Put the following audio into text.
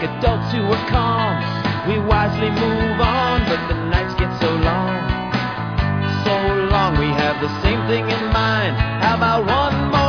like adults who are calm. We wisely move on, but the nights get so long. So long, we have the same thing in mind. How about one more?